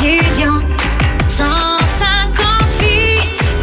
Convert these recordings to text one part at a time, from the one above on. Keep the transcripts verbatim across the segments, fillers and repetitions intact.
étudiants. cent cinquante-huit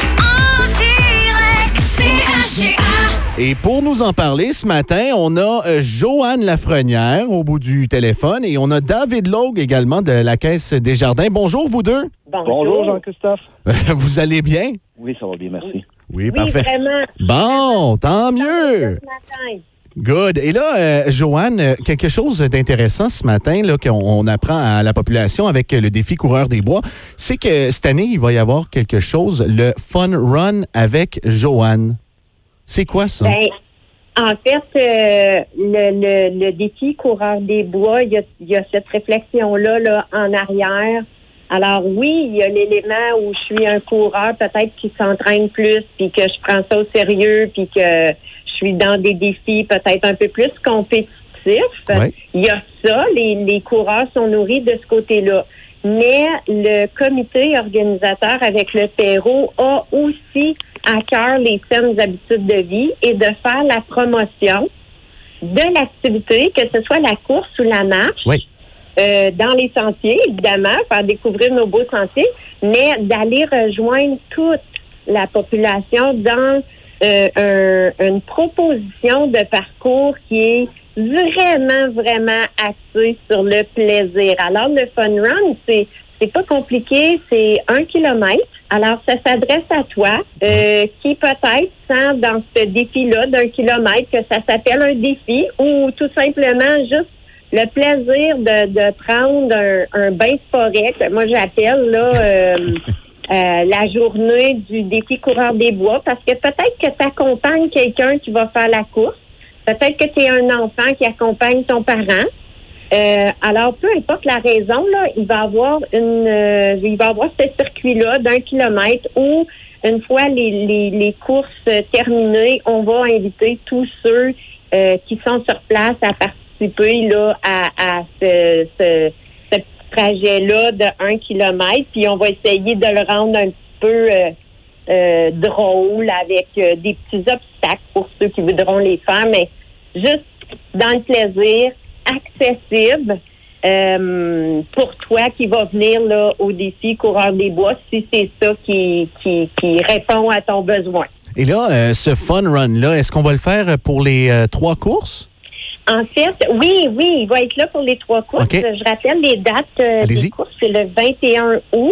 en direct C H G A. Et pour nous en parler ce matin, on a euh, Joanne Lafrenière au bout du téléphone et on a David Logue également de la Caisse Desjardins. Bonjour vous deux. Bonjour, Bonjour Jean-Christophe. Vous allez bien? Oui, ça va bien, merci. Oui, Oui, parfait. vraiment. Bon, tant mieux. Ce matin. Good. Et là, euh, Joanne, euh, quelque chose d'intéressant ce matin là, qu'on on apprend à la population avec le défi Coureur des Bois, c'est que cette année, il va y avoir quelque chose, le Fun Run avec Joanne. C'est quoi ça? Ben, en fait, euh, le, le, le défi Coureur des Bois, il y a, il y a cette réflexion-là là, en arrière. Alors oui, il y a l'élément où je suis un coureur peut-être qui s'entraîne plus, puis que je prends ça au sérieux, puis que je suis dans des défis peut-être un peu plus compétitifs. Ouais. Il y a ça, les, les coureurs sont nourris de ce côté-là. Mais le comité organisateur avec le terreau a aussi à cœur les saines habitudes de vie et de faire la promotion de l'activité, que ce soit la course ou la marche. Oui. Euh, dans les sentiers, évidemment, faire découvrir nos beaux sentiers, mais d'aller rejoindre toute la population dans euh, un, une proposition de parcours qui est vraiment, vraiment axée sur le plaisir. Alors, le Fun Run, c'est c'est pas compliqué, c'est un kilomètre. Alors, ça s'adresse à toi, euh, qui peut-être sent dans ce défi-là d'un kilomètre que ça s'appelle un défi ou tout simplement juste le plaisir de, de prendre un, un bain de forêt, que moi j'appelle là euh, euh, la journée du défi Coureur des Bois, parce que peut-être que tu accompagnes quelqu'un qui va faire la course, peut-être que tu es un enfant qui accompagne ton parent. Euh, alors, peu importe la raison, là, il va avoir une euh, il va avoir ce circuit-là d'un kilomètre où, une fois les, les, les courses terminées, on va inviter tous ceux euh, qui sont sur place à participer là, à, à ce, ce, ce petit trajet-là de un kilomètre, puis on va essayer de le rendre un petit peu euh, euh, drôle avec euh, des petits obstacles pour ceux qui voudront les faire, mais juste dans le plaisir, accessible euh, pour toi qui va venir là au défi Coureur des Bois, si c'est ça qui, qui, qui répond à ton besoin. Et là, euh, ce Fun Run-là, est-ce qu'on va le faire pour les euh, trois courses? En fait, oui, oui, il va être là pour les trois courses. Okay. Je rappelle les dates euh, des courses. C'est le vingt et un août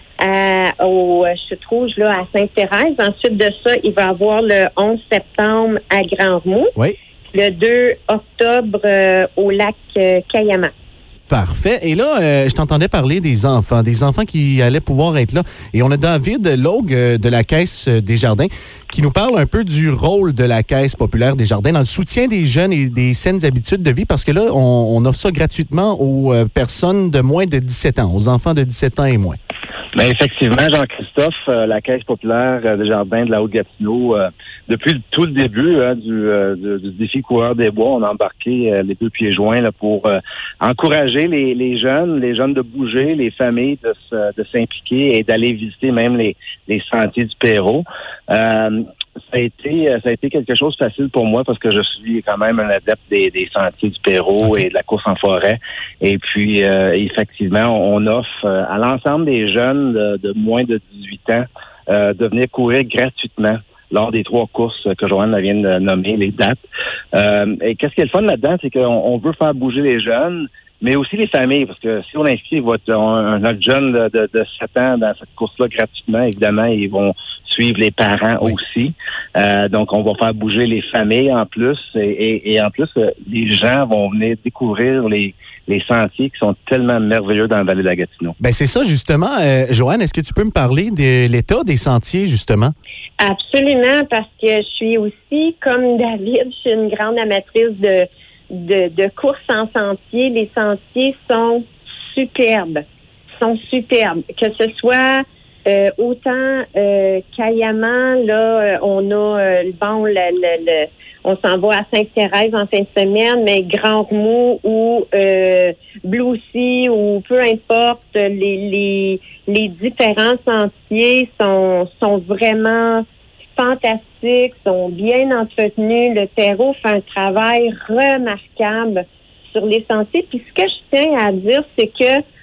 euh, au Chute Rouge là, à Sainte-Thérèse. Ensuite de ça, il va y avoir le onze septembre à Grand-Remous. Oui. Le deux octobre euh, au lac euh, Cayama. Parfait. Et là, euh, je t'entendais parler des enfants, des enfants qui allaient pouvoir être là. Et on a David Logue euh, de la Caisse Desjardins qui nous parle un peu du rôle de la Caisse populaire Desjardins dans le soutien des jeunes et des saines habitudes de vie, parce que là, on, on offre ça gratuitement aux euh, personnes de moins de dix-sept ans, aux enfants de dix-sept ans et moins. Bien, effectivement, Jean-Christophe, euh, la Caisse populaire euh, des Jardins de la Haute-Gatineau, euh, depuis tout le début hein, du, euh, du, du défi Coureur des Bois, on a embarqué euh, les deux pieds joints là, pour euh, encourager les, les jeunes, les jeunes de bouger, les familles de, se, de s'impliquer et d'aller visiter même les, les sentiers du Perrot. Euh, Ça a été ça a été quelque chose de facile pour moi parce que je suis quand même un adepte des, des sentiers du Perrot et de la course en forêt. Et puis, euh, effectivement, on offre euh, à l'ensemble des jeunes de, de moins de dix-huit ans euh, de venir courir gratuitement lors des trois courses que Joanne vient de nommer, les dates. Euh, et qu'est-ce qui est le fun là-dedans, c'est qu'on on veut faire bouger les jeunes, mais aussi les familles, parce que si on inscrit votre, un, un autre jeune de, de, de sept ans dans cette course-là gratuitement, évidemment, ils vont suivre les parents oui. aussi. Euh, donc, on va faire bouger les familles en plus. Et, et, et en plus, les gens vont venir découvrir les, les sentiers qui sont tellement merveilleux dans la vallée de la Gatineau. Ben c'est ça, justement. Euh, Joanne, est-ce que tu peux me parler de l'état des sentiers, justement? Absolument, parce que je suis aussi, comme David, je suis une grande amatrice de, de, de courses en sentier. Les sentiers sont superbes. sont superbes. Que ce soit Euh, autant euh, Cayama, là, on a euh, bon, le, le, le, on s'en va à Sainte-Thérèse en fin de semaine, mais Grand-Remous ou euh, Bloussy ou peu importe, les, les, les différents sentiers sont, sont vraiment fantastiques, sont bien entretenus. Le terreau fait un travail remarquable sur les sentiers. Puis ce que je tiens à dire, c'est que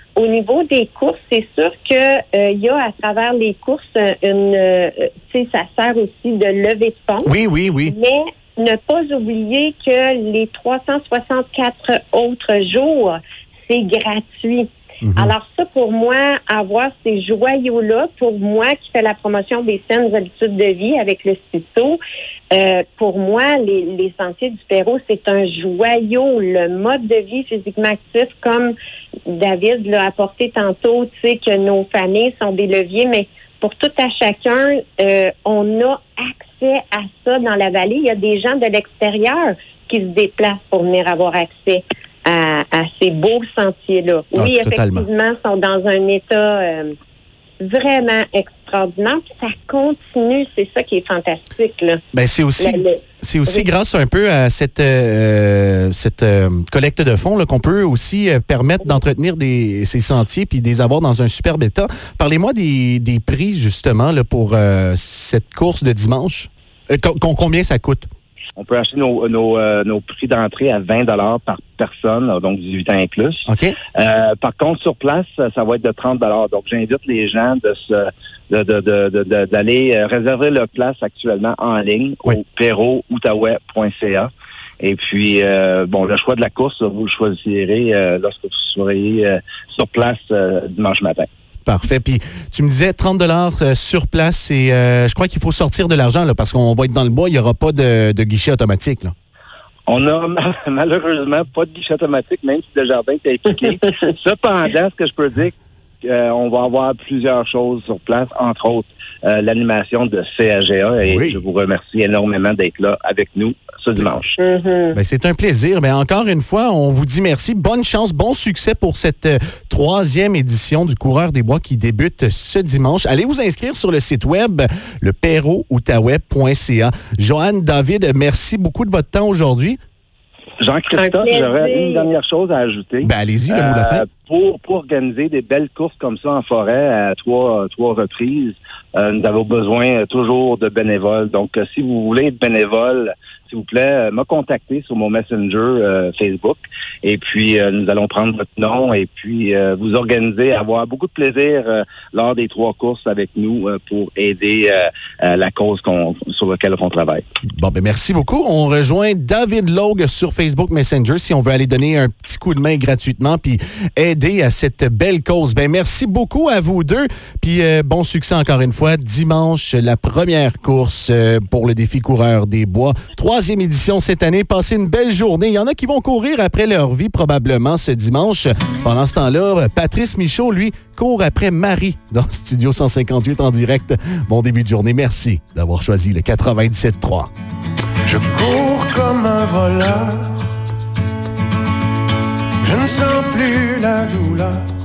au niveau des courses, c'est sûr que euh, il y a à travers les courses une, euh, tu sais, ça sert aussi de levée de fonds. Oui, oui, oui. Mais ne pas oublier que les trois cent soixante-quatre autres jours, c'est gratuit. Mm-hmm. Alors ça, pour moi, avoir ces joyaux-là, pour moi qui fais la promotion des saines habitudes de vie avec le C I T O, euh, pour moi, les, les sentiers du Perrot, c'est un joyau. Le mode de vie physiquement actif, comme David l'a apporté tantôt, tu sais, que nos familles sont des leviers, mais pour tout à chacun, euh, on a accès à ça dans la vallée. Il y a des gens de l'extérieur qui se déplacent pour venir avoir accès À, à ces beaux sentiers-là. Oui, ah, effectivement, sont dans un état euh, vraiment extraordinaire. Puis ça continue, c'est ça qui est fantastique. Là. Ben, c'est aussi, le, le, c'est aussi oui. grâce un peu à cette, euh, cette euh, collecte de fonds là, qu'on peut aussi euh, permettre d'entretenir des, ces sentiers puis de les avoir dans un superbe état. Parlez-moi des, des prix, justement, là, pour euh, cette course de dimanche. Euh, com- combien ça coûte? On peut acheter nos, nos, euh, nos prix d'entrée à vingt dollars par personne, donc dix-huit ans et plus. OK. Euh, par contre, sur place, ça va être de trente dollars. Donc, j'invite les gens de se, de, de, de, de, de, d'aller réserver leur place actuellement en ligne oui. au perrot outaouais point c a. Et puis, euh, bon, le choix de la course, vous le choisirez euh, lorsque vous serez euh, sur place euh, dimanche matin. Parfait. Puis tu me disais trente dollars euh, sur place et euh, je crois qu'il faut sortir de l'argent là, parce qu'on va être dans le bois, il n'y aura pas de, de guichet automatique. Là. On a malheureusement pas de guichet automatique, même si Desjardins est impliqué. Cependant, ce que je peux dire, euh, on va avoir plusieurs choses sur place, entre autres euh, l'animation de C A G A et oui. je vous remercie énormément d'être là avec nous ce dimanche. Mm-hmm. Ben, c'est un plaisir. Ben, encore une fois, on vous dit merci. Bonne chance, bon succès pour cette euh, troisième édition du Coureur des Bois qui débute ce dimanche. Allez vous inscrire sur le site web, le perrot outaouais point c a. Joanne, David, merci beaucoup de votre temps aujourd'hui. Jean-Christophe, j'aurais une dernière chose à ajouter. Ben, allez-y, le mot de la fin. Euh, pour, pour organiser des belles courses comme ça en forêt à trois, trois reprises, euh, nous avons besoin toujours de bénévoles. Donc, euh, si vous voulez être bénévole, s'il vous plaît, euh, me contacter sur mon Messenger euh, Facebook. Et puis, euh, nous allons prendre votre nom et puis euh, vous organiser, avoir beaucoup de plaisir euh, lors des trois courses avec nous euh, pour aider euh, euh, la cause qu'on, sur laquelle on travaille. Bon, ben merci beaucoup. On rejoint David Logue sur Facebook Messenger si on veut aller donner un petit coup de main gratuitement puis aider à cette belle cause. Ben merci beaucoup à vous deux. Puis euh, bon succès encore une fois. Dimanche, la première course euh, pour le défi Coureur des Bois. Troisième édition cette année. Passez une belle journée. Il y en a qui vont courir après leur vie probablement ce dimanche. Pendant ce temps-là, Patrice Michaud, lui, court après Marie dans Studio cent cinquante-huit en direct. Bon début de journée. Merci d'avoir choisi le quatre-vingt-dix-sept trois. Je cours comme un voleur. Je ne sens plus la douleur.